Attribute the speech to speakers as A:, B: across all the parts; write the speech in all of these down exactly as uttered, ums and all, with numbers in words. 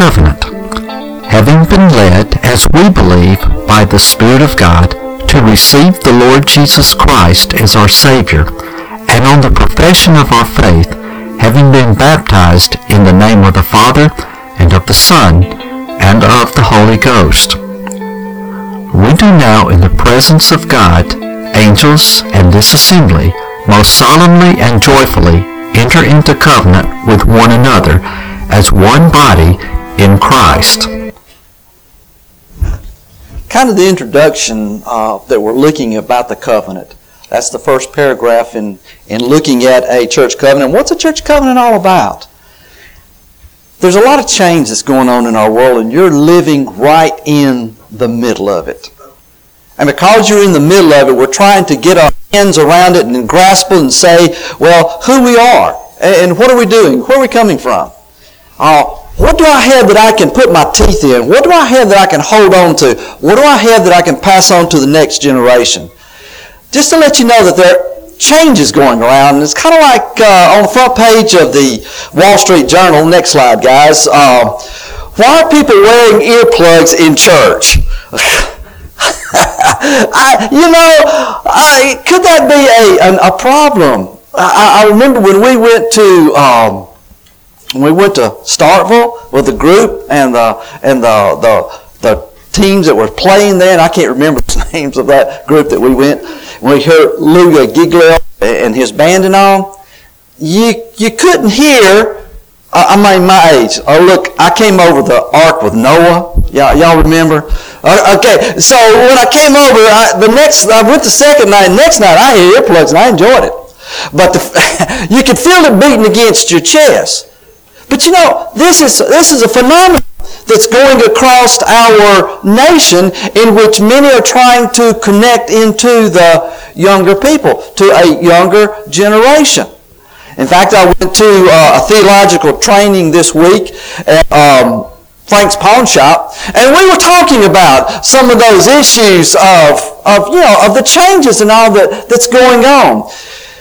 A: covenant. Having been led, as we believe, by the Spirit of God, to receive the Lord Jesus Christ as our Savior, and on the profession of our faith, having been baptized in the name of the Father, and of the Son, and of the Holy Ghost. We do now, in the presence of God, angels, and this assembly, most solemnly and joyfully enter into covenant with one another as one body in Christ.
B: Kind of the introduction uh, that we're looking about the covenant. That's the first paragraph in, in looking at a church covenant. What's a church covenant all about? There's a lot of change that's going on in our world, and you're living right in the middle of it. And because you're in the middle of it, we're trying to get our hands around it and grasp it and say, well, who we are and what are we doing? Where are we coming from? Uh, what do I have that I can put my teeth in? What do I have that I can hold on to? What do I have that I can pass on to the next generation? Just to let you know that there are changes going around. And it's kind of like uh, on the front page of the Wall Street Journal. Next slide, guys. Uh, why are people wearing earplugs in church? I, you know, I, could that be a, a, a problem? I, I remember when we went to um, when we went to Starkville with the group and the and the the, the teams that were playing there, and I can't remember the names of that group that we went. When we heard Luga Giglio and his band and all, you you couldn't hear. I mean, my age. Oh, look, I came over the ark with Noah. Y'all, y'all remember? Uh, okay, so when I came over, I, the next, I went the second night. Next night, I had earplugs and I enjoyed it. But the, you could feel it beating against your chest. But you know, this is this is a phenomenon that's going across our nation, in which many are trying to connect into the younger people, to a younger generation. In fact, I went to uh, a theological training this week at um, Frank's Pawn Shop, and we were talking about some of those issues of, of you know, of the changes and all that, that's going on.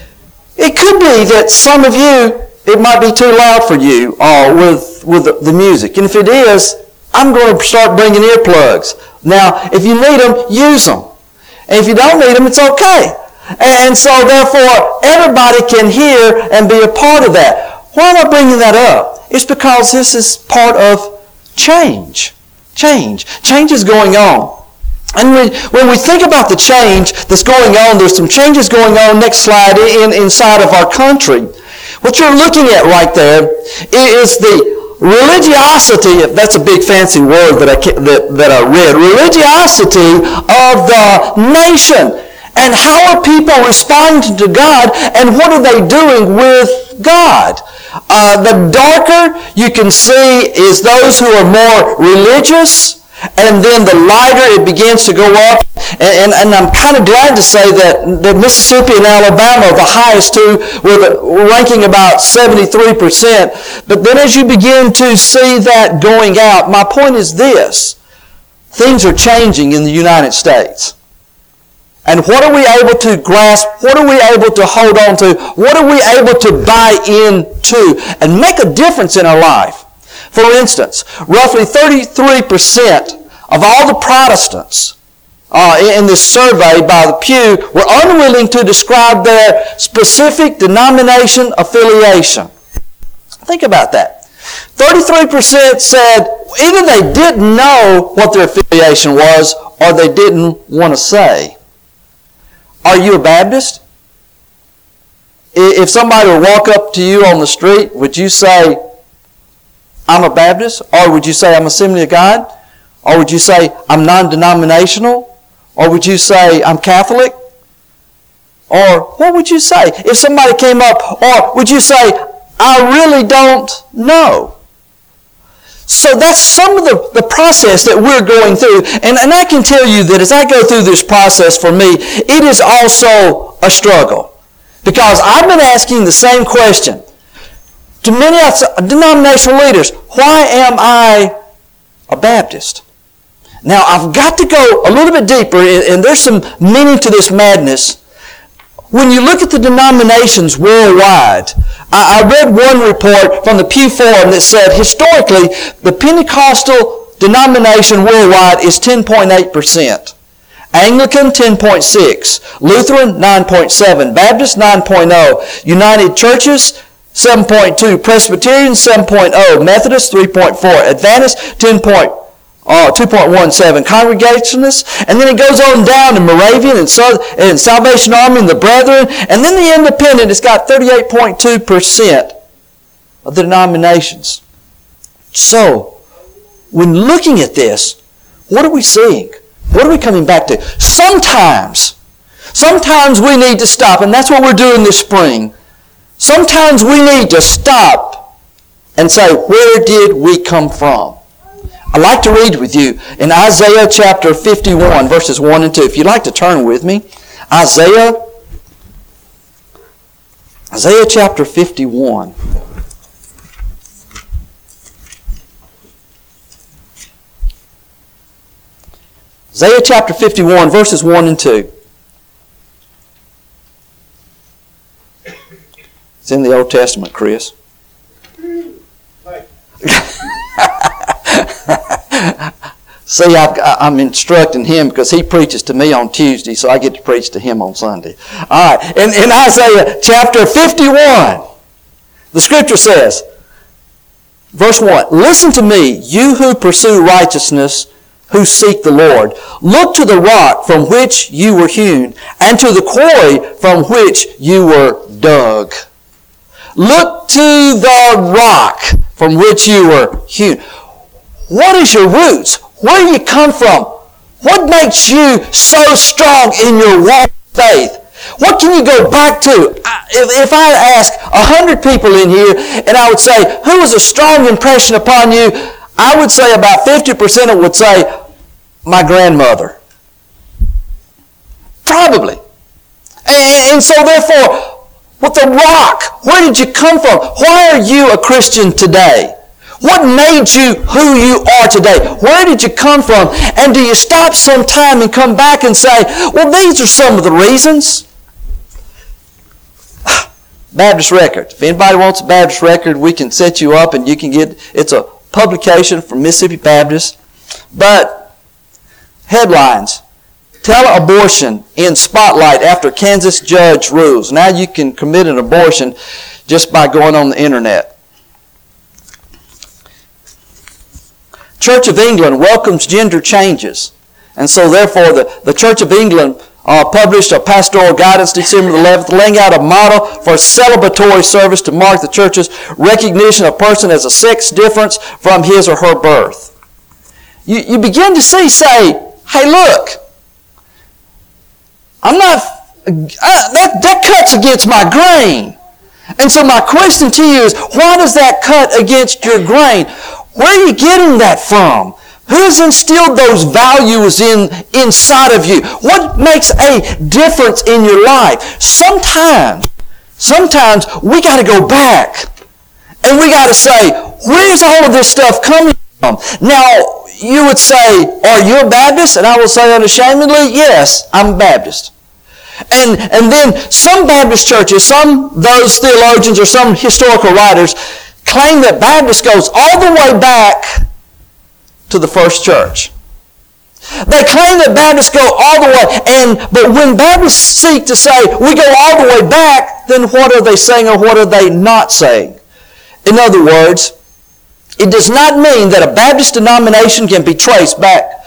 B: It could be that some of you, it might be too loud for you uh, with, with the, the music. And if it is, I'm going to start bringing earplugs. Now, if you need them, use them. And if you don't need them, it's okay. And so, therefore, everybody can hear and be a part of that. Why am I bringing that up? It's because this is part of change. Change. Change is going on. And when, when we think about the change that's going on, there's some changes going on, next slide, in, inside of our country. What you're looking at right there is the religiosity, if that's a big fancy word that I, that, that I read, religiosity of the nation. And how are people responding to God, and what are they doing with God? Uh, the darker you can see is those who are more religious, and then the lighter it begins to go up. And, and, and I'm kind of glad to say that, that Mississippi and Alabama are the highest two, with ranking about seventy-three percent. But then as you begin to see that going out, my point is this. Things are changing in the United States. And what are we able to grasp? What are we able to hold on to? What are we able to buy into and make a difference in our life? For instance, roughly thirty-three percent of all the Protestants uh, in this survey by the Pew were unwilling to describe their specific denomination affiliation. Think about that. thirty-three percent said either they didn't know what their affiliation was or they didn't want to say. Are you a Baptist? If somebody would walk up to you on the street, would you say, I'm a Baptist? Or would you say, I'm Assembly of God? Or would you say, I'm non-denominational? Or would you say, I'm Catholic? Or what would you say? If somebody came up, or would you say, I really don't know? So that's some of the, the process that we're going through. And, and I can tell you that as I go through this process, for me, it is also a struggle. Because I've been asking the same question to many denominational leaders. Why am I a Baptist? Now, I've got to go a little bit deeper, and there's some meaning to this madness. when you look at the denominations worldwide, I, I read one report from the Pew Forum that said historically the Pentecostal denomination worldwide is ten point eight percent. Anglican, ten point six. Lutheran, nine point seven. Baptist, nine point zero. United Churches, seven point two. Presbyterian, seven point zero. Methodist, three point four. Adventist, ten point oh, two point one seven. Congregationists, and then it goes on down to Moravian and, so, and Salvation Army and the Brethren, and then the Independent, it's got thirty-eight point two percent of the denominations. So, when looking at this, what are we seeing? What are we coming back to? Sometimes, sometimes we need to stop, and that's what we're doing this spring. Sometimes we need to stop and say, where did we come from? I'd like to read with you in Isaiah chapter fifty-one, verses one and two. If you'd like to turn with me, Isaiah, Isaiah chapter fifty-one. Isaiah chapter fifty-one, verses one and two. It's in the Old Testament, Chris. See, I've, I'm instructing him because he preaches to me on Tuesday, so I get to preach to him on Sunday. All right, in, in Isaiah chapter fifty-one, the Scripture says, verse one, "Listen to me, you who pursue righteousness, who seek the Lord. Look to the rock from which you were hewn, and to the quarry from which you were dug." Look to the rock from which you were hewn. What is your roots? Where do you come from? What makes you so strong in your walk of faith? What can you go back to? If, if I ask a hundred people in here, and I would say, who was a strong impression upon you? I would say about fifty percent would say, my grandmother. Probably. And, and so therefore, with the rock, where did you come from? Why are you a Christian today? What made you who you are today? Where did you come from? And do you stop sometime and come back and say, well, these are some of the reasons? Baptist Record. If anybody wants a Baptist Record, we can set you up and you can get, it's a publication from Mississippi Baptist. But, headlines. Tele-abortion in spotlight after Kansas judge rules. Now you can commit an abortion just by going on the internet. Church of England welcomes gender changes. And so therefore the, the Church of England uh, published a pastoral guidance December eleventh laying out a model for celebratory service to mark the church's recognition of a person as a sex difference from his or her birth. You, you begin to see, say, hey, look, I'm not, I, that, that cuts against my grain. And so my question to you is, why does that cut against your grain? Where are you getting that from? Who has instilled those values in inside of you? What makes a difference in your life? Sometimes, sometimes we got to go back and we got to say, where's all of this stuff coming from? Now, you would say, are you a Baptist? And I will say unashamedly, yes, I'm a Baptist. And, and then some Baptist churches, some those theologians or some historical writers claim that Baptist goes all the way back to the first church. They claim that Baptists go all the way, and but when Baptists seek to say we go all the way back, then what are they saying or what are they not saying? In other words, it does not mean that a Baptist denomination can be traced back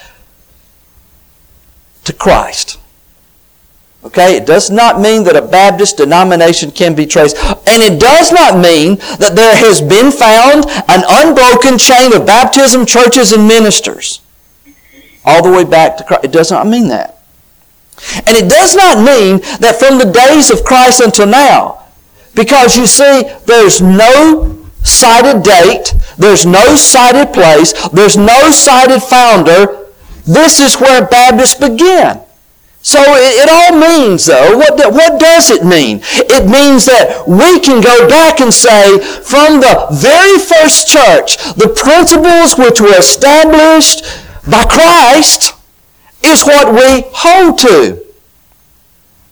B: to Christ. Okay, it does not mean that a Baptist denomination can be traced. And it does not mean that there has been found an unbroken chain of baptism, churches, and ministers all the way back to Christ. It does not mean that. And it does not mean that from the days of Christ until now, because you see, there's no cited date, there's no cited place, there's no cited founder. This is where Baptists began. So it, it all means, though, what, what does it mean? It means that we can go back and say, from the very first church, the principles which were established by Christ is what we hold to.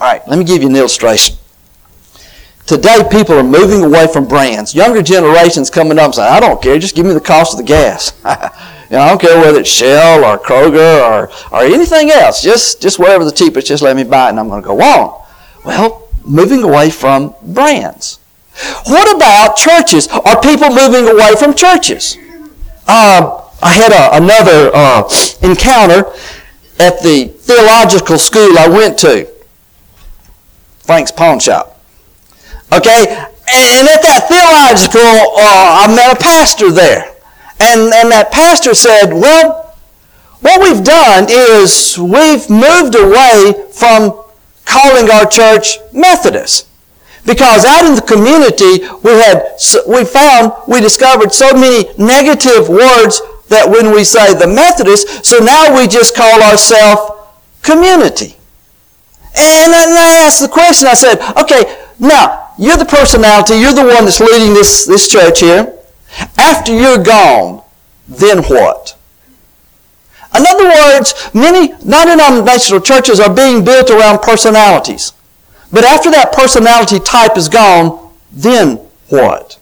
B: All right, let me give you an illustration. Today, people are moving away from brands. Younger generations coming up and saying, I don't care, just give me the cost of the gas. You know, I don't care whether it's Shell or Kroger or, or anything else. Just, just wherever the cheapest, just let me buy it and I'm going to go on. Well, moving away from brands. What about churches? Are people moving away from churches? Uh, I had a, another uh, encounter at the theological school I went to, Frank's Pawn Shop. Okay, and at that theological, uh, I met a pastor there. And, and that pastor said, well, what we've done is we've moved away from calling our church Methodist. Because out in the community, we had, we found, we discovered so many negative words that when we say the Methodist, so now we just call ourselves community. And I asked the question, I said, okay, now, you're the personality, you're the one that's leading this, this church here. After you're gone, then what? In other words, many non-denominational churches are being built around personalities. But after that personality type is gone, then what?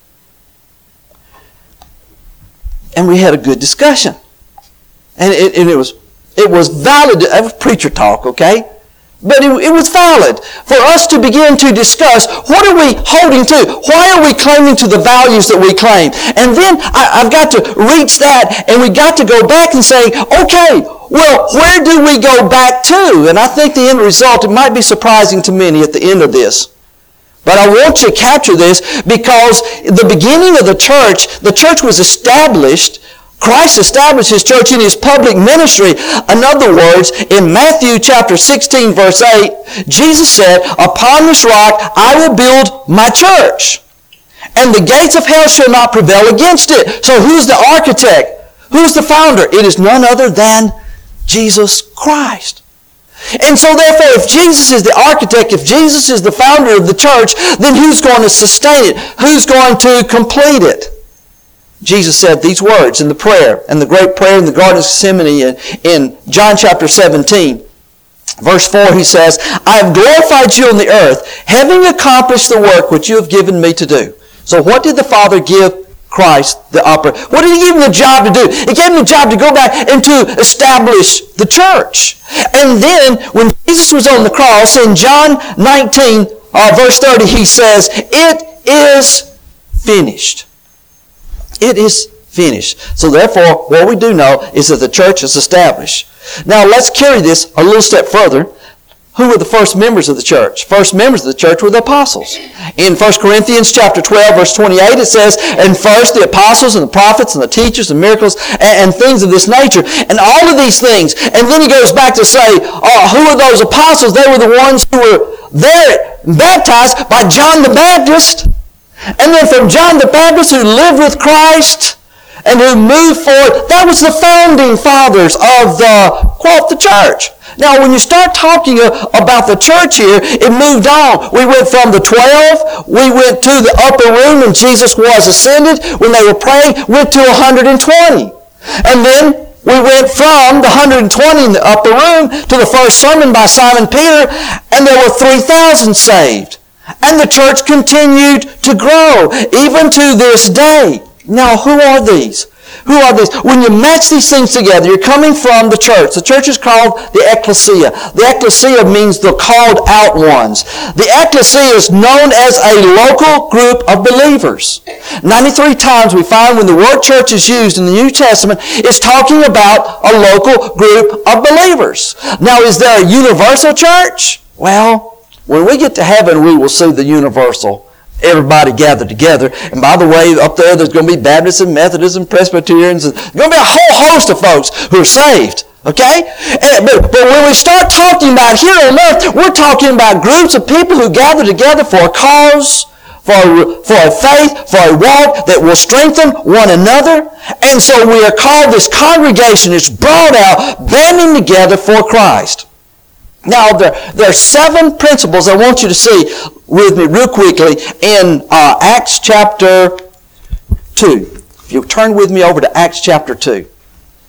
B: And we had a good discussion. And it, and it was it was valid. It was preacher talk, okay? But it, it was valid for us to begin to discuss, what are we holding to? Why are we claiming to the values that we claim? And then I, I've got to reach that, and we got to go back and say, okay, well, where do we go back to? And I think the end result, it might be surprising to many at the end of this. But I want you to capture this because the beginning of the church, the church was established. Christ established His church in His public ministry. In other words, in Matthew chapter sixteen, verse eight, Jesus said, upon this rock I will build my church, and the gates of hell shall not prevail against it. So who's the architect? Who's the founder? It is none other than Jesus Christ. And so therefore, if Jesus is the architect, if Jesus is the founder of the church, then who's going to sustain it? Who's going to complete it? Jesus said these words in the prayer, and the great prayer in the Garden of Gethsemane in, in John chapter seventeen. Verse four, He says, I have glorified you on the earth, having accomplished the work which you have given me to do. So what did the Father give Christ the upper? What did He give Him the job to do? He gave Him the job to go back and to establish the church. And then when Jesus was on the cross, in John nineteen, uh, verse thirty, He says, it is finished. It is finished. So therefore, what we do know is that the church is established. Now let's carry this a little step further. Who were the first members of the church? First members of the church were the apostles. In First Corinthians chapter twelve, verse twenty-eight, it says, and first the apostles and the prophets and the teachers and miracles and, and things of this nature. And all of these things. And then he goes back to say, oh, who are those apostles? They were the ones who were there baptized by John the Baptist. And then from John the Baptist, who lived with Christ and who moved forward, that was the founding fathers of the, quote, the church. Now, when you start talking about the church here, it moved on. We went from the twelve, we went to the upper room, and Jesus was ascended. When they were praying, went to one hundred twenty. And then we went from the one hundred twenty in the upper room to the first sermon by Simon Peter, and there were three thousand saved. And the church continued to grow, even to this day. Now, who are these? Who are these? When you match these things together, you're coming from the church. The church is called the ecclesia. The ecclesia means the called out ones. The ecclesia is known as a local group of believers. ninety-three times we find when the word church is used in the New Testament, it's talking about a local group of believers. Now, is there a universal church? Well, when we get to heaven, we will see the universal, everybody gathered together. And by the way, up there, there's going to be Baptists and Methodists and Presbyterians. And there's going to be a whole host of folks who are saved. Okay? And, but, but when we start talking about here on earth, we're talking about groups of people who gather together for a cause, for a, for a faith, for a walk that will strengthen one another. And so we are called, this congregation is brought out, banding together for Christ. Now, there, there are seven principles I want you to see with me real quickly in uh, Acts chapter two. If you'll turn with me over to Acts chapter two.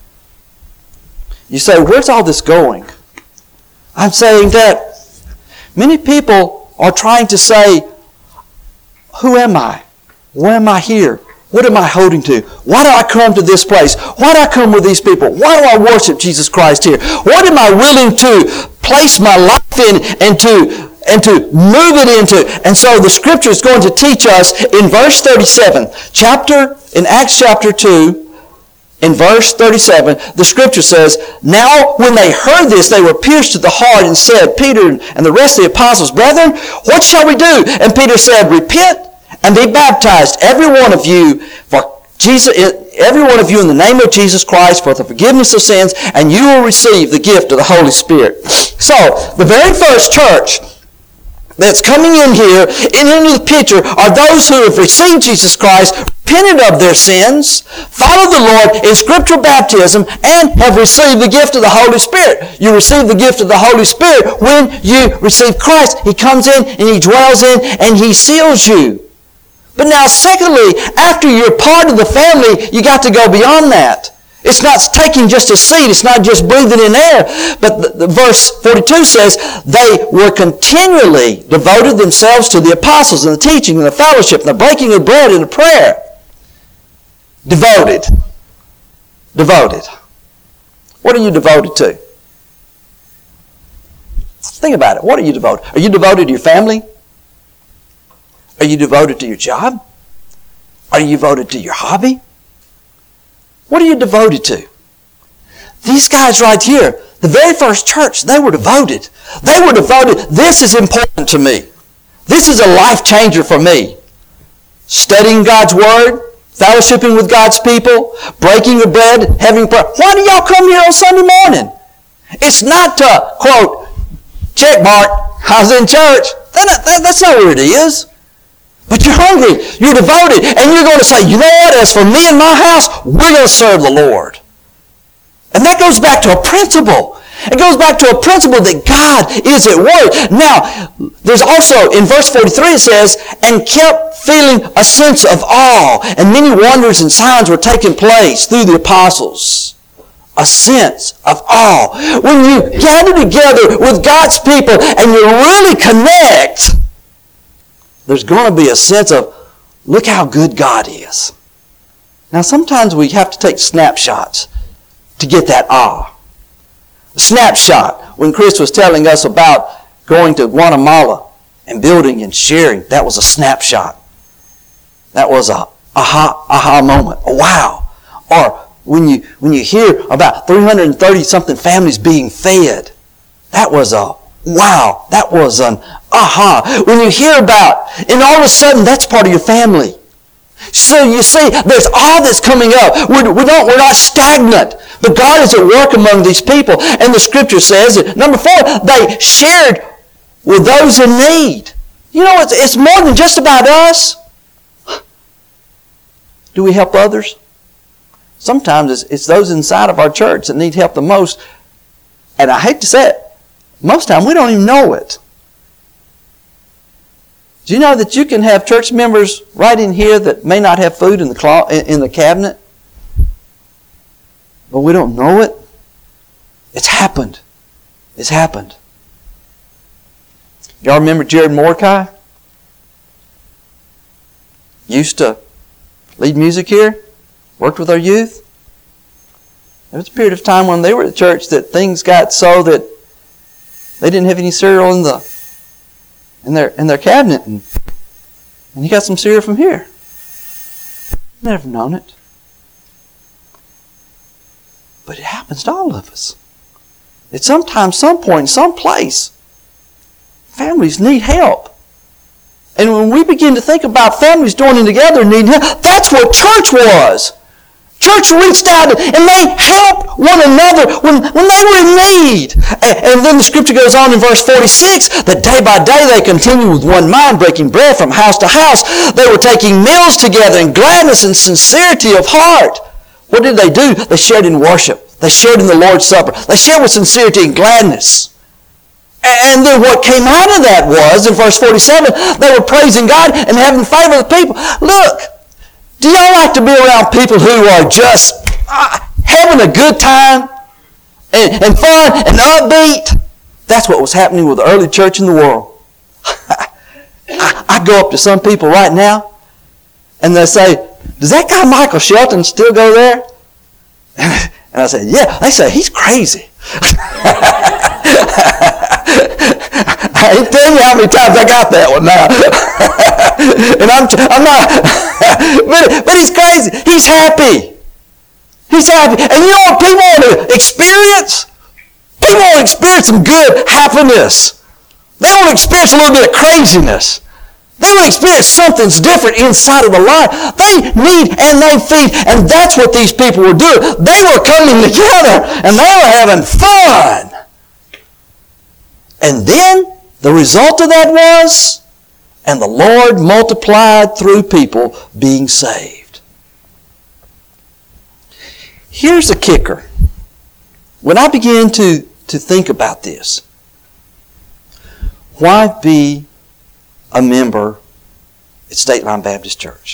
B: You say, where's all this going? I'm saying that Many people are trying to say, who am I? Why am I here? What am I holding to? Why do I come to this place? Why do I come with these people? Why do I worship Jesus Christ here? What am I willing to place my life in and to, and to move it into? And so the Scripture is going to teach us in verse thirty-seven, chapter, in Acts chapter two, in verse thirty-seven, the Scripture says, now when they heard this, they were pierced to the heart and said, Peter and the rest of the apostles, brethren, what shall we do? And Peter said, repent and be baptized, every one of you, for Jesus, every one of you in the name of Jesus Christ for the forgiveness of sins, and you will receive the gift of the Holy Spirit. So, the very first church that's coming in here and into the picture are those who have received Jesus Christ, repented of their sins, followed the Lord in scriptural baptism, and have received the gift of the Holy Spirit. You receive the gift of the Holy Spirit when you receive Christ. He comes in and He dwells in and He seals you. But now, secondly, after you're part of the family, you got to go beyond that. It's not taking just a seat. It's not just breathing in air. But the, the verse forty-two says, they were continually devoted themselves to the apostles and the teaching and the fellowship and the breaking of bread and the prayer. Devoted. Devoted. What are you devoted to? Think about it. What are you devoted? Are you devoted to your family? Are you devoted to your job? Are you devoted to your hobby? What are you devoted to? These guys right here, the very first church, they were devoted. They were devoted. This is important to me. This is a life changer for me. Studying God's Word, fellowshipping with God's people, breaking the bread, having prayer. Why do y'all come here on Sunday morning? It's not to, quote, check mark, I was in church. That, that, that's not where it is. But you're hungry, you're devoted, and you're going to say, you know what, as for me and my house, we're going to serve the Lord. And that goes back to a principle. It goes back to a principle that God is at work. Now, there's also, in verse forty-three it says, and kept feeling a sense of awe, and many wonders and signs were taking place through the apostles. A sense of awe. When you gather together with God's people and you really connect, there's going to be a sense of, look how good God is. Now, sometimes we have to take snapshots to get that awe. A snapshot, when Chris was telling us about going to Guatemala and building and sharing, that was a snapshot. That was a aha, aha moment, a wow. Or when you, when you hear about three hundred thirty something families being fed, that was a wow, that was an aha. When you hear about, and all of a sudden that's part of your family. So you see, there's all that's coming up. We're, we don't, we're not stagnant. But God is at work among these people. And the Scripture says that, number four, they shared with those in need. You know, it's, it's more than just about us. Do we help others? Sometimes it's, it's those inside of our church that need help the most. And I hate to say it, most time we don't even know it. Do you know that you can have church members right in here that may not have food in the clo- in the cabinet? But we don't know it. It's happened. It's happened. Y'all remember Jared Mordecai? Used to lead music here. Worked with our youth. There was a period of time when they were at church that things got so that they didn't have any cereal in the in their in their cabinet, and, and he got some cereal from here. Never known it. But it happens to all of us. At some time, some point, some place, families need help. And when we begin to think about families joining together and needing help, that's what church was. Church reached out and they helped one another when, when they were in need. And, and then the Scripture goes on in verse forty-six that day by day they continued with one mind, breaking bread from house to house. They were taking meals together in gladness and sincerity of heart. What did they do? They shared in worship. They shared in the Lord's Supper. They shared with sincerity and gladness. And then what came out of that was, in verse forty-seven, they were praising God and having favor with the people. Look, do y'all like to be around people who are just uh, having a good time and, and fun and upbeat? That's what was happening with the early church in the world. I, I go up to some people right now, and they say, does that guy Michael Shelton still go there? And I say, yeah. They say, he's crazy. I ain't telling you how many times I got that one now. And I'm, I'm not, but, but he's crazy. He's happy. He's happy. And you know what people want to experience? People want to experience some good happiness. They want to experience a little bit of craziness. They want to experience something's different inside of the life. They need and they feed. And that's what these people were doing. They were coming together and they were having fun. And then the result of that was, and the Lord multiplied through people being saved. Here's the kicker. When I began to, to think about this, why be a member at State Line Baptist Church?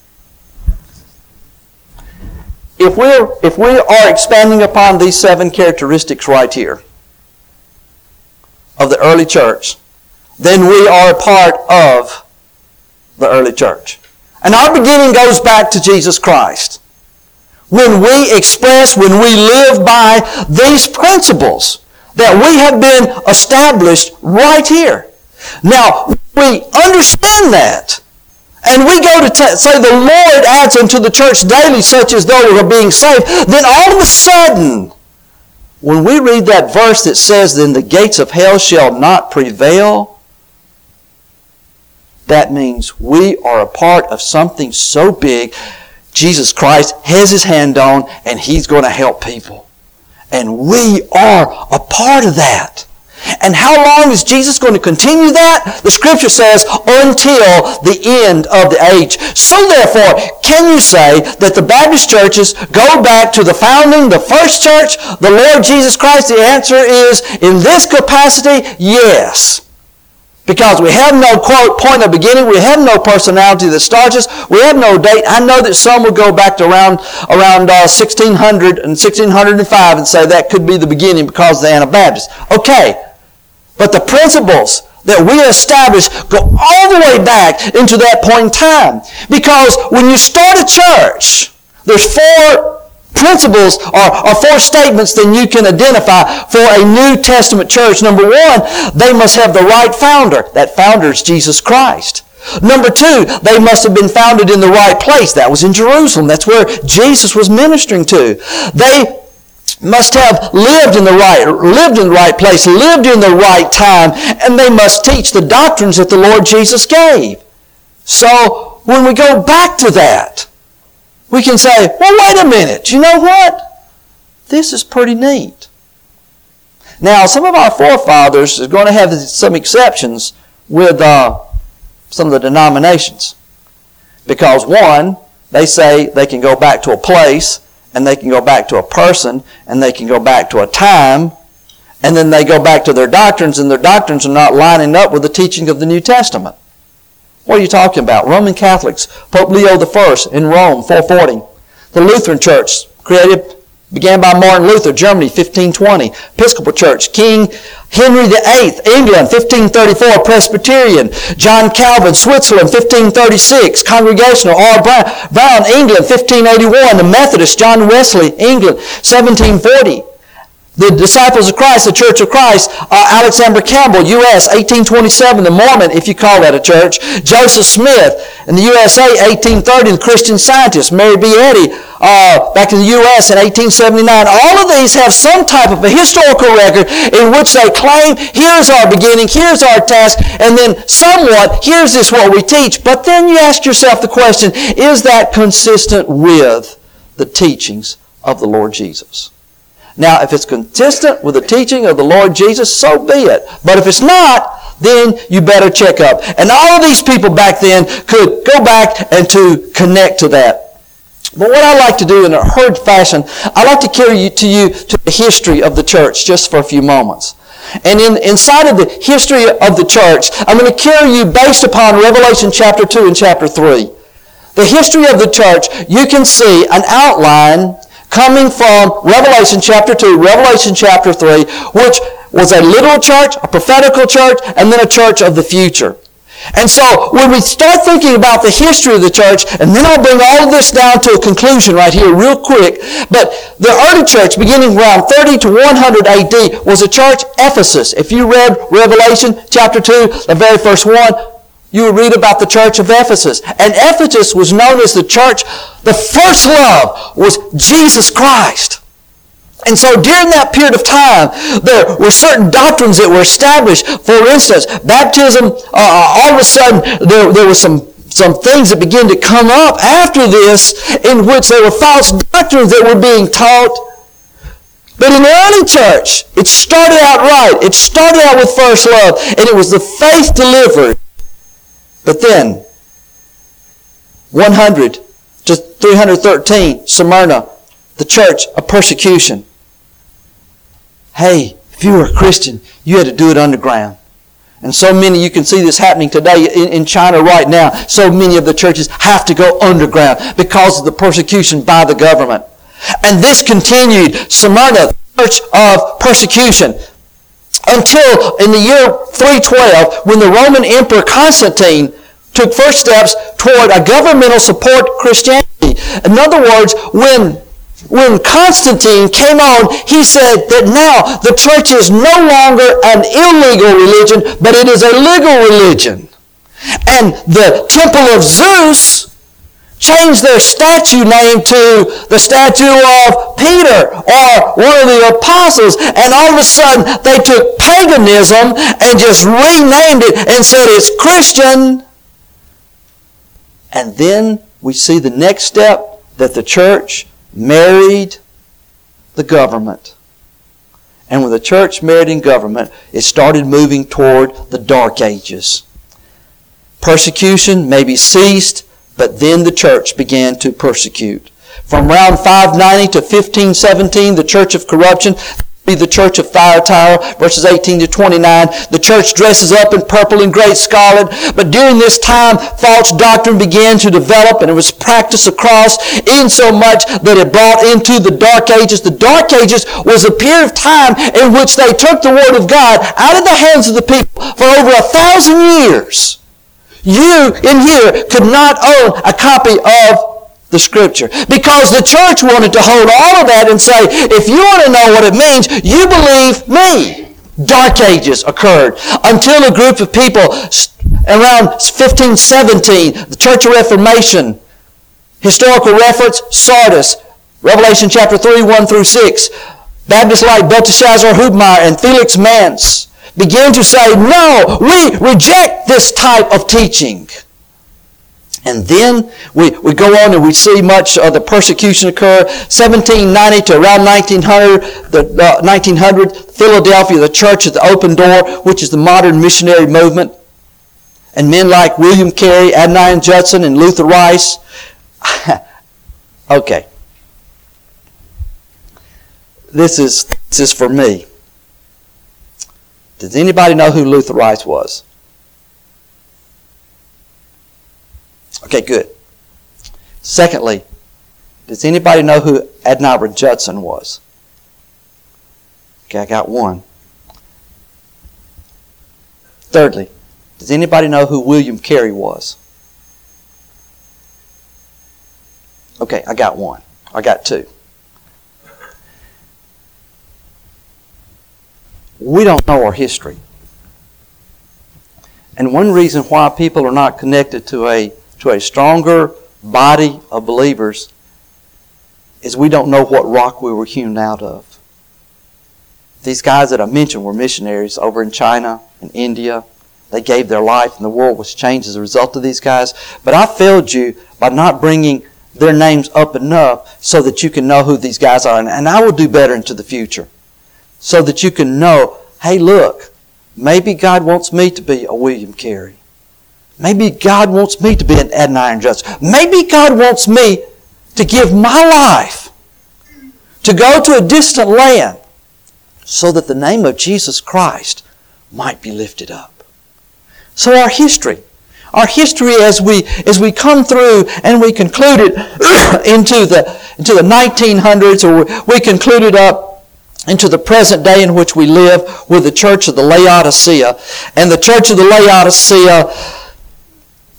B: If we're, if we are expanding upon these seven characteristics right here of the early church, then we are a part of the early church. And our beginning goes back to Jesus Christ. When we express, when we live by these principles that we have been established right here. Now, we understand that, and we go to t- say the Lord adds unto the church daily such as though we were being saved, then all of a sudden, when we read that verse that says, then the gates of hell shall not prevail, that means we are a part of something so big. Jesus Christ has His hand on, and He's going to help people. And we are a part of that. And how long is Jesus going to continue that? The Scripture says, until the end of the age. So therefore, can you say that the Baptist churches go back to the founding, the first church, the Lord Jesus Christ? The answer is, in this capacity, yes. Because we have no, quote, point of beginning. We have no personality that starts us. We have no date. I know that some will go back to around, around uh, sixteen hundred and sixteen oh five and say that could be the beginning because of the Anabaptists. Okay. But the principles that we establish go all the way back into that point in time. Because when you start a church, there's four principles or, or four statements that you can identify for a New Testament church. Number one, they must have the right founder. That founder is Jesus Christ. Number two, they must have been founded in the right place. That was in Jerusalem. That's where Jesus was ministering to. They must have lived in the right, lived in the right place, lived in the right time, and they must teach the doctrines that the Lord Jesus gave. So when we go back to that, we can say, well, wait a minute, you know what? This is pretty neat. Now, some of our forefathers are going to have some exceptions with uh, some of the denominations. Because one, they say they can go back to a place, and they can go back to a person, and they can go back to a time, and then they go back to their doctrines, and their doctrines are not lining up with the teaching of the New Testament. What are you talking about? Roman Catholics, Pope Leo the First in Rome, four forty. The Lutheran Church, created, began by Martin Luther, Germany, fifteen twenty. Episcopal Church, King Henry the Eighth, England, fifteen thirty-four. Presbyterian, John Calvin, Switzerland, fifteen thirty-six. Congregational, R. Brown, England, fifteen eighty-one. The Methodist, John Wesley, England, seventeen forty. The Disciples of Christ, the Church of Christ, uh, Alexander Campbell, U S, eighteen twenty-seven, the Mormon, if you call that a church, Joseph Smith in the U S A, eighteen thirty, the Christian Scientist, Mary B. Eddy, uh, back in the U S in eighteen seventy-nine. All of these have some type of a historical record in which they claim, here's our beginning, here's our task, and then somewhat, here's this what we teach. But then you ask yourself the question, is that consistent with the teachings of the Lord Jesus? Now, if it's consistent with the teaching of the Lord Jesus, so be it. But if it's not, then you better check up. And all of these people back then could go back and to connect to that. But what I like to do in a herd fashion, I like to carry you to you to the history of the church just for a few moments. And in, inside of the history of the church, I'm going to carry you based upon Revelation chapter two and chapter three. The history of the church, you can see an outline coming from Revelation chapter two, Revelation chapter three, which was a literal church, a prophetical church, and then a church of the future. And so when we start thinking about the history of the church, and then I'll bring all of this down to a conclusion right here real quick, but the early church beginning around thirty to one hundred A D was a church, Ephesus. If you read Revelation chapter two, the very first one, you would read about the church of Ephesus. And Ephesus was known as the church, the first love was Jesus Christ. And so during that period of time, there were certain doctrines that were established. For instance, baptism, uh, all of a sudden, there, there were some, some things that began to come up after this in which there were false doctrines that were being taught. But in the early church, it started out right. It started out with first love, and it was the faith delivered. But then, one hundred to three hundred thirteen, Smyrna, the church of persecution. Hey, if you were a Christian, you had to do it underground. And so many, you can see this happening today in, in China right now. So many of the churches have to go underground because of the persecution by the government. And this continued, Smyrna, the church of persecution, until in the year three twelve, when the Roman Emperor Constantine took first steps toward a governmental support Christianity. In other words, when When Constantine came on, he said that now the church is no longer an illegal religion, but it is a legal religion. And the temple of Zeus changed their statue name to the statue of Peter or one of the apostles. And all of a sudden they took paganism and just renamed it and said it's Christian. And then we see the next step, that the church married the government. And when the church married in government, it started moving toward the Dark Ages. Persecution maybe ceased, but then the church began to persecute. From around five ninety to fifteen seventeen, the church of corruption, be the church of Thyatira, verses eighteen to twenty-nine. The church dresses up in purple and great scarlet. But during this time, false doctrine began to develop, and it was practiced across in so much that it brought into the Dark Ages. The Dark Ages was a period of time in which they took the Word of God out of the hands of the people for over a thousand years. You in here could not own a copy of the Scripture, because the church wanted to hold all of that and say, if you want to know what it means, you believe me. Dark Ages occurred until a group of people around fifteen seventeen, the Church of Reformation, historical reference, Sardis, Revelation chapter three, one through six, Baptists like Belteshazzar Hubmaier and Felix Manz began to say, no, we reject this type of teaching. And then we, we go on and we see much of the persecution occur. seventeen ninety to around nineteen hundred, the, uh, nineteen hundred, Philadelphia, the Church of the Open Door, which is the modern missionary movement. And men like William Carey, Adoniram Judson, and Luther Rice. Okay. This is, this is for me. Does anybody know who Luther Rice was? Okay, good. Secondly, does anybody know who Adoniram Judson was? Okay, I got one. Thirdly, does anybody know who William Carey was? Okay, I got one. I got two. We don't know our history. And one reason why people are not connected to a to a stronger body of believers is we don't know what rock we were hewn out of. These guys that I mentioned were missionaries over in China and India. They gave their life and the world was changed as a result of these guys. But I failed you by not bringing their names up enough so that you can know who these guys are. And I will do better into the future so that you can know, hey, look, maybe God wants me to be a William Carey. Maybe God wants me to be an Adoniram Judson. Maybe God wants me to give my life to go to a distant land so that the name of Jesus Christ might be lifted up. So our history, our history as we as we come through and we conclude it into the into the nineteen hundreds, or we conclude it up into the present day in which we live with the church of the Laodicea. And the church of the Laodicea,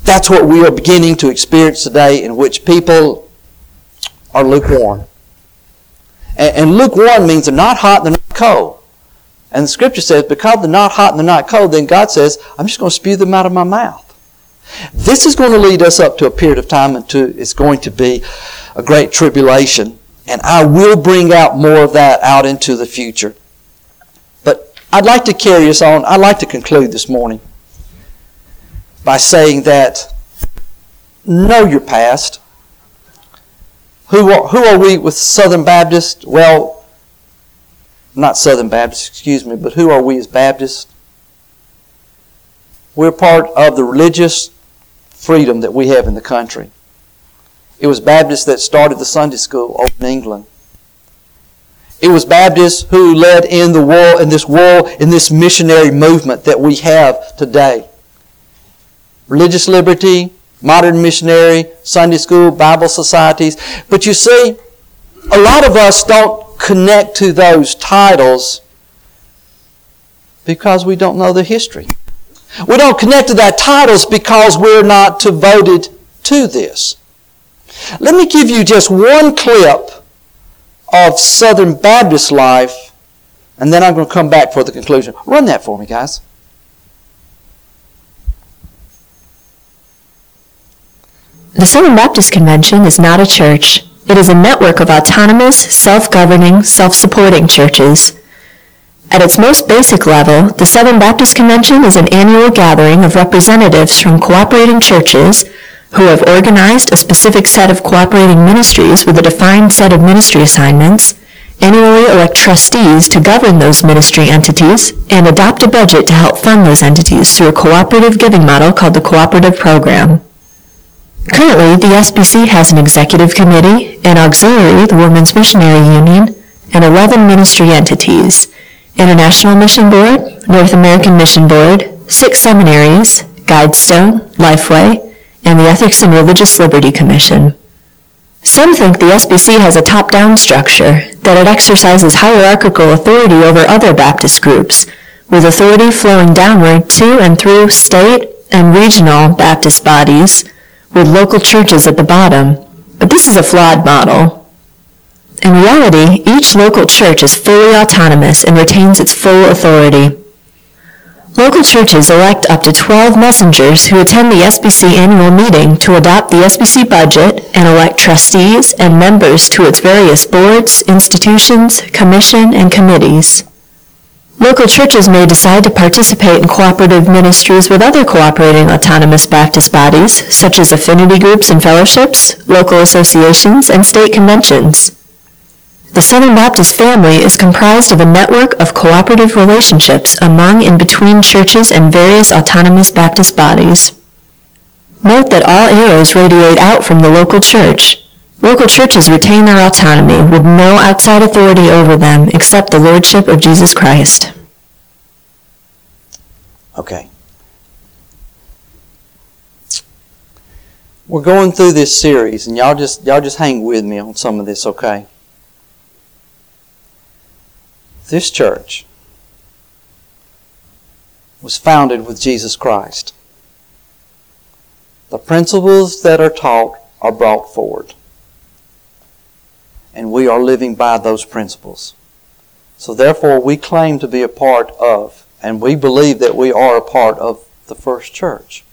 B: That's what we are beginning to experience today, in which people are lukewarm. And, and lukewarm means they're not hot, they're not cold. And the Scripture says, because they're not hot and they're not cold, then God says, I'm just going to spew them out of my mouth. This is going to lead us up to a period of time until it's going to be a great tribulation. And I will bring out more of that out into the future. But I'd like to carry us on. I'd like to conclude this morning by saying that know your past. Who are, who are we with Southern Baptists? Well, not Southern Baptists, excuse me, but who are we as Baptists? We're part of the religious freedom that we have in the country. It was Baptists that started the Sunday school over in England. It was Baptists who led in the world, in this world, in this missionary movement that we have today. Religious liberty, modern missionary, Sunday school, Bible societies. But you see, a lot of us don't connect to those titles because we don't know the history. We don't connect to that titles because we're not devoted to this. Let me give you just one clip of Southern Baptist life, and then I'm going to come back for the conclusion. Run that for me, guys.
C: The Southern Baptist Convention is not a church. It is a network of autonomous, self-governing, self-supporting churches. At its most basic level, the Southern Baptist Convention is an annual gathering of representatives from cooperating churches who have organized a specific set of cooperating ministries with a defined set of ministry assignments, annually elect trustees to govern those ministry entities, and adopt a budget to help fund those entities through a cooperative giving model called the Cooperative Program. Currently, the S B C has an executive committee, an auxiliary, the Women's Missionary Union, and eleven ministry entities: International Mission Board, North American Mission Board, six seminaries, Guidestone, Lifeway, and the Ethics and Religious Liberty Commission. Some think the S B C has a top-down structure, that it exercises hierarchical authority over other Baptist groups, with authority flowing downward to and through state and regional Baptist bodies, with local churches at the bottom. But this is a flawed model. In reality, each local church is fully autonomous and retains its full authority. Local churches elect up to twelve messengers who attend the S B C annual meeting to adopt the S B C budget and elect trustees and members to its various boards, institutions, commission, and committees. Local churches may decide to participate in cooperative ministries with other cooperating autonomous Baptist bodies, such as affinity groups and fellowships, local associations, and state conventions. The Southern Baptist family is comprised of a network of cooperative relationships among and between churches and various autonomous Baptist bodies. Note that all arrows radiate out from the local church. Local churches retain their autonomy with no outside authority over them except the Lordship of Jesus Christ.
B: Okay. We're going through this series, and y'all just y'all just hang with me on some of this, okay? This church was founded with Jesus Christ. The principles that are taught are brought forward. And we are living by those principles. So therefore, we claim to be a part of, and we believe that we are a part of the first church.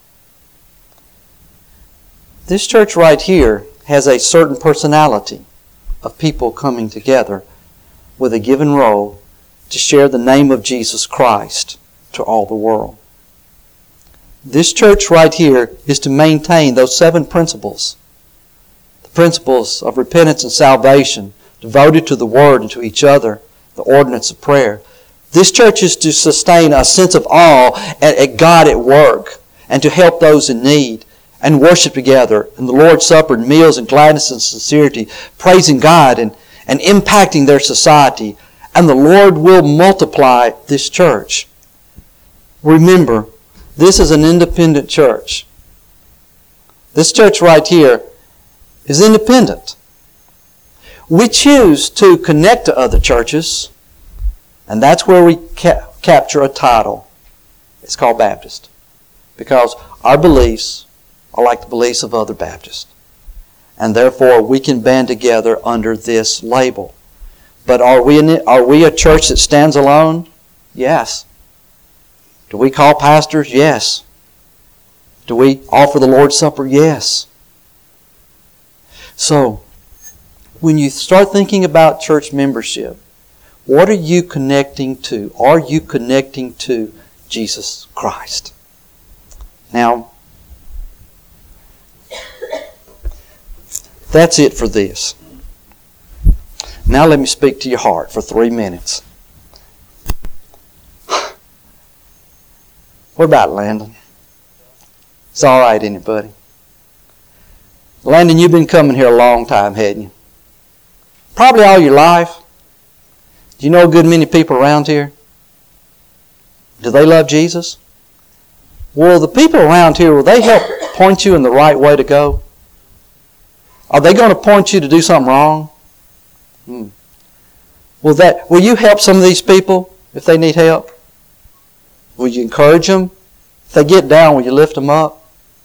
B: This church right here has a certain personality of people coming together with a given role to share the name of Jesus Christ to all the world. This church right here is to maintain those seven principles. The principles of repentance and salvation, devoted to the Word and to each other, the ordinance of prayer. This church is to sustain a sense of awe at, at God at work and to help those in need and worship together in the Lord's Supper and meals and gladness and sincerity, praising God and and impacting their society, and the Lord will multiply this church. Remember, this is an independent church. This church right here is independent. We choose to connect to other churches, and that's where we ca- capture a title. It's called Baptist. Because our beliefs are like the beliefs of other Baptists. And therefore, we can band together under this label. But are we, in it, are we a church that stands alone? Yes. Do we call pastors? Yes. Do we offer the Lord's Supper? Yes. So, when you start thinking about church membership, what are you connecting to? Are you connecting to Jesus Christ? Now, that's it for this. Now let me speak to your heart for three minutes. What about Landon? It's all right, isn't it, buddy? Landon, you've been coming here a long time, hadn't you? Probably all your life. Do you know a good many people around here? Do they love Jesus? Well, the people around here, will they help point you in the right way to go? Are they going to point you to do something wrong? Hmm. Will that? Will you help some of these people if they need help? Will you encourage them? If they get down, will you lift them up?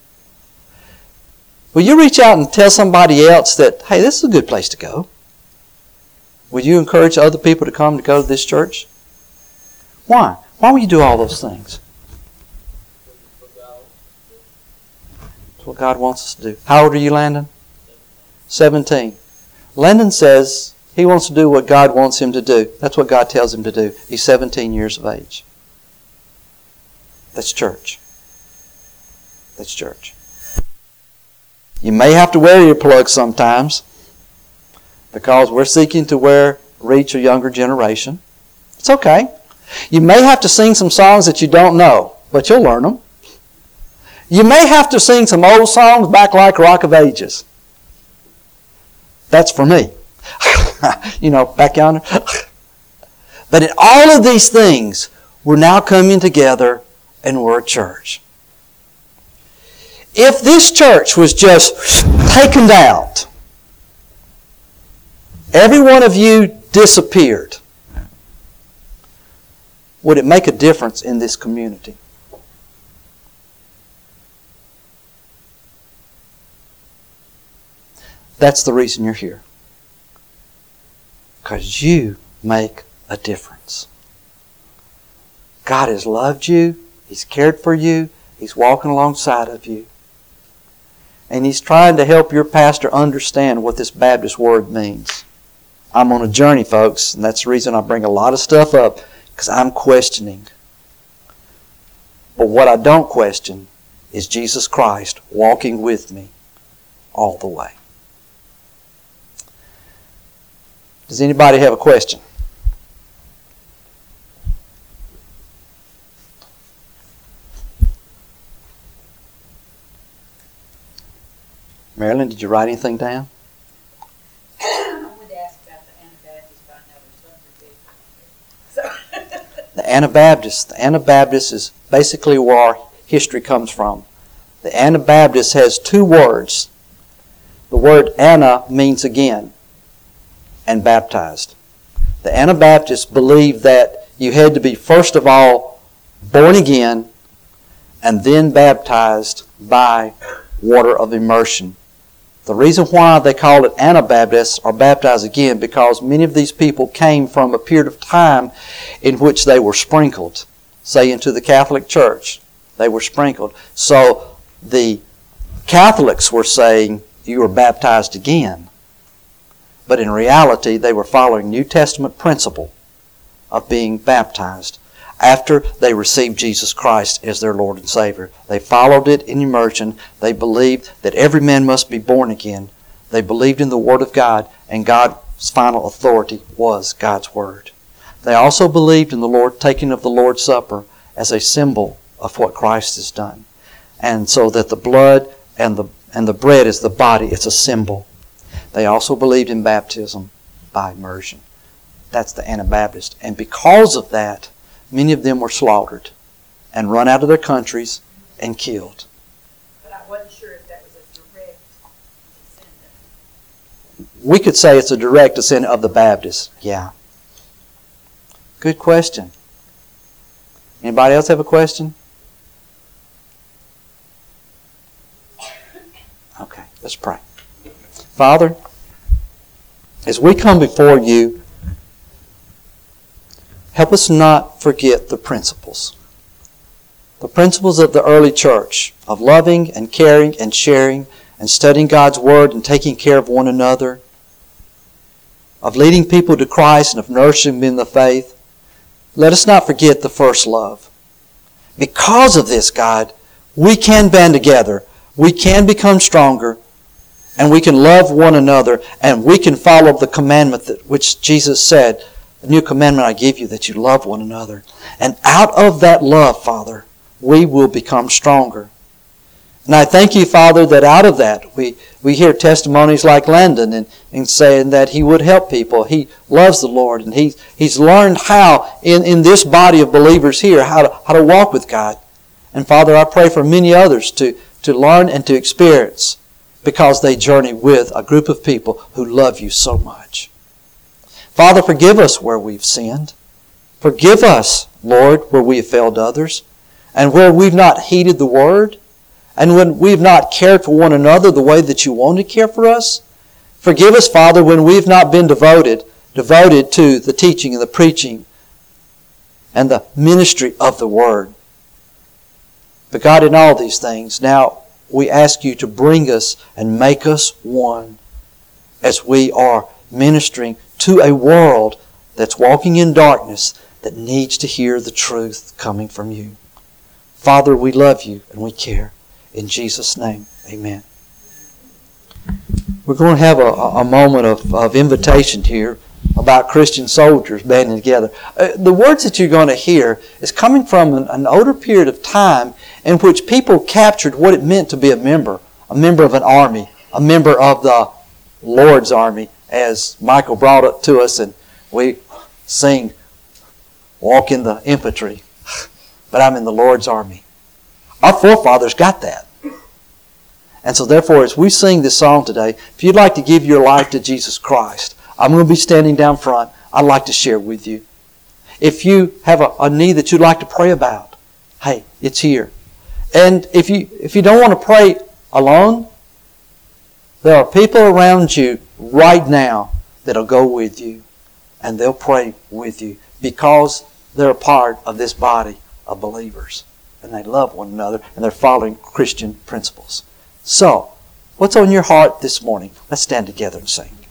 B: Will you reach out and tell somebody else that, hey, this is a good place to go? Will you encourage other people to come to go to this church? Why? Why will you do all those things? That's what God wants us to do. How old are you, Landon? seventeen. Landon says he wants to do what God wants him to do. That's what God tells him to do. He's seventeen years of age. That's church. That's church. You may have to wear earplugs sometimes because we're seeking to wear, reach a younger generation. It's okay. You may have to sing some songs that you don't know, but you'll learn them. You may have to sing some old songs back like Rock of Ages. That's for me. You know, back yonder. But in all of these things, we're now coming together and we're a church. If this church was just taken out, every one of you disappeared, would it make a difference in this community? That's the reason you're here. Because you make a difference. God has loved you. He's cared for you. He's walking alongside of you. And He's trying to help your pastor understand what this Baptist word means. I'm on a journey, folks, and that's the reason I bring a lot of stuff up, because I'm questioning. But what I don't question is Jesus Christ walking with me all the way. Does anybody have a question? Marilyn, did you write anything down?
D: I would ask about the Anabaptists, but I know there's something big.
B: The Anabaptists. The Anabaptists is basically where our history comes from. The Anabaptist has two words. The word Ana means again, and baptized. The Anabaptists believed that you had to be first of all born again and then baptized by water of immersion. The reason why they call it Anabaptists or baptized again, because many of these people came from a period of time in which they were sprinkled. Say into the Catholic Church, they were sprinkled. So the Catholics were saying you were baptized again. But in reality, they were following New Testament principle of being baptized after they received Jesus Christ as their Lord and Savior. They followed it in immersion. They believed that every man must be born again. They believed in the Word of God, and God's final authority was God's Word. They also believed in the Lord taking of the Lord's Supper as a symbol of what Christ has done. And so that the blood and the and the bread is the body, it's a symbol. They also believed in baptism by immersion. That's the Anabaptist. And because of that, many of them were slaughtered and run out of their countries and killed.
D: But I wasn't sure if that was a direct descendant.
B: We could say it's a direct descendant of the Baptists. Yeah. Good question. Anybody else have a question? Let's pray. Father, as we come before you, help us not forget the principles. The principles of the early church of loving and caring and sharing and studying God's Word and taking care of one another, of leading people to Christ and of nourishing them in the faith. Let us not forget the first love. Because of this, God, we can band together. We can become stronger. And we can love one another. And we can follow the commandment that, which Jesus said, "A new commandment I give you, that you love one another." And out of that love, Father, we will become stronger. And I thank you, Father, that out of that we, we hear testimonies like Landon and, and saying that he would help people. He loves the Lord, and he, he's learned how in, in this body of believers here how to, how to walk with God. And Father, I pray for many others to, to learn and to experience because they journey with a group of people who love you so much. Father, forgive us where we've sinned. Forgive us, Lord, where we have failed others and where we've not heeded the Word. And when we've not cared for one another the way that you want to care for us. Forgive us, Father, when we've not been devoted, devoted to the teaching and the preaching and the ministry of the Word. But God, in all these things, now we ask you to bring us and make us one as we are ministering to a world that's walking in darkness that needs to hear the truth coming from you. Father, we love you and we care. In Jesus' name, amen. We're going to have a, a moment of, of invitation here about Christian soldiers banding together. Uh, the words that you're going to hear is coming from an, an older period of time in which people captured what it meant to be a member, a member of an army, a member of the Lord's army, as Michael brought it to us, and we sing, "Walk in the infantry, but I'm in the Lord's army." Our forefathers got that. And so therefore, as we sing this song today, if you'd like to give your life to Jesus Christ, I'm going to be standing down front. I'd like to share with you. If you have a, a need that you'd like to pray about, hey, it's here. And if you if you don't want to pray alone, there are people around you right now that'll go with you. And they'll pray with you because they're a part of this body of believers. And they love one another and they're following Christian principles. So, what's on your heart this morning? Let's stand together and sing.